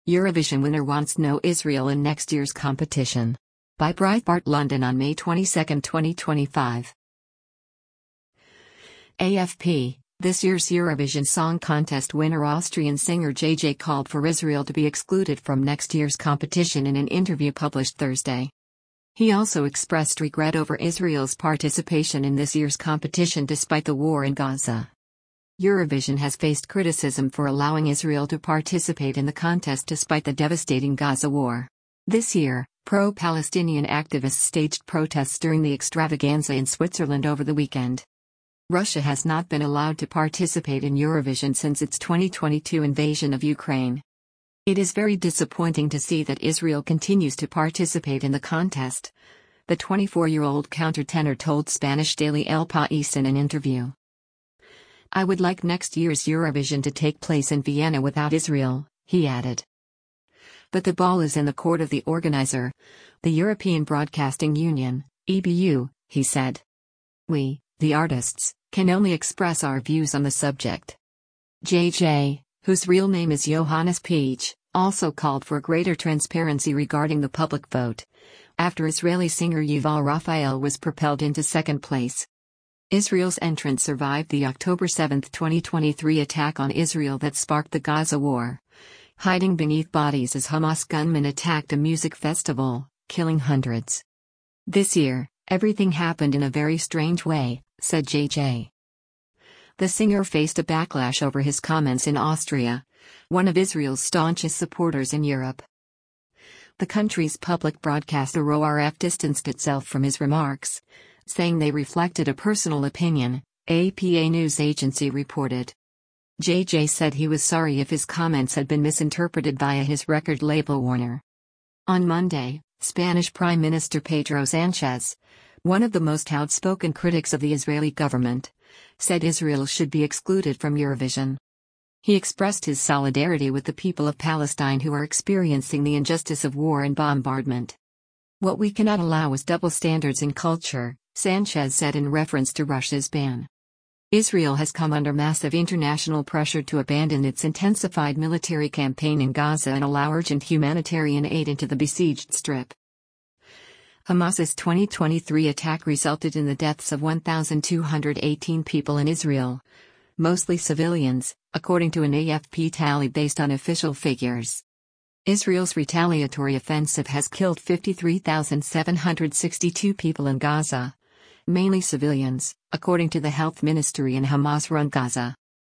Eurovision winner wants no Israel in next year's competition. By Breitbart London on May 22, 2025. AFP, this year's Eurovision Song Contest winner Austrian singer JJ called for Israel to be excluded from next year's competition in an interview published Thursday. He also expressed regret over Israel's participation in this year's competition despite the war in Gaza. Eurovision has faced criticism for allowing Israel to participate in the contest despite the devastating Gaza war. This year, pro-Palestinian activists staged protests during the extravaganza in Switzerland over the weekend. Russia has not been allowed to participate in Eurovision since its 2022 invasion of Ukraine. It is very disappointing to see that Israel continues to participate in the contest, the 24-year-old countertenor told Spanish daily El País in an interview. I would like next year's Eurovision to take place in Vienna without Israel, he added. But the ball is in the court of the organizer, the European Broadcasting Union, EBU, he said. We, the artists, can only express our views on the subject. JJ, whose real name is Johannes Peach, also called for greater transparency regarding the public vote, after Israeli singer Yuval Raphael was propelled into second place. Israel's entrance survived the October 7, 2023 attack on Israel that sparked the Gaza war, hiding beneath bodies as Hamas gunmen attacked a music festival, killing hundreds. This year, everything happened in a very strange way, said JJ. The singer faced a backlash over his comments in Austria, one of Israel's staunchest supporters in Europe. The country's public broadcaster ORF distanced itself from his remarks, saying they reflected a personal opinion, APA news agency reported. JJ said he was sorry if his comments had been misinterpreted via his record label Warner. On Monday, Spanish Prime Minister Pedro Sánchez, one of the most outspoken critics of the Israeli government, said Israel should be excluded from Eurovision. He expressed his solidarity with the people of Palestine who are experiencing the injustice of war and bombardment. What we cannot allow is double standards in culture, Sánchez said in reference to Russia's ban. Israel has come under massive international pressure to abandon its intensified military campaign in Gaza and allow urgent humanitarian aid into the besieged Strip. Hamas's 2023 attack resulted in the deaths of 1,218 people in Israel, mostly civilians, according to an AFP tally based on official figures. Israel's retaliatory offensive has killed 53,762 people in Gaza, mainly civilians, according to the health ministry in Hamas-run Gaza.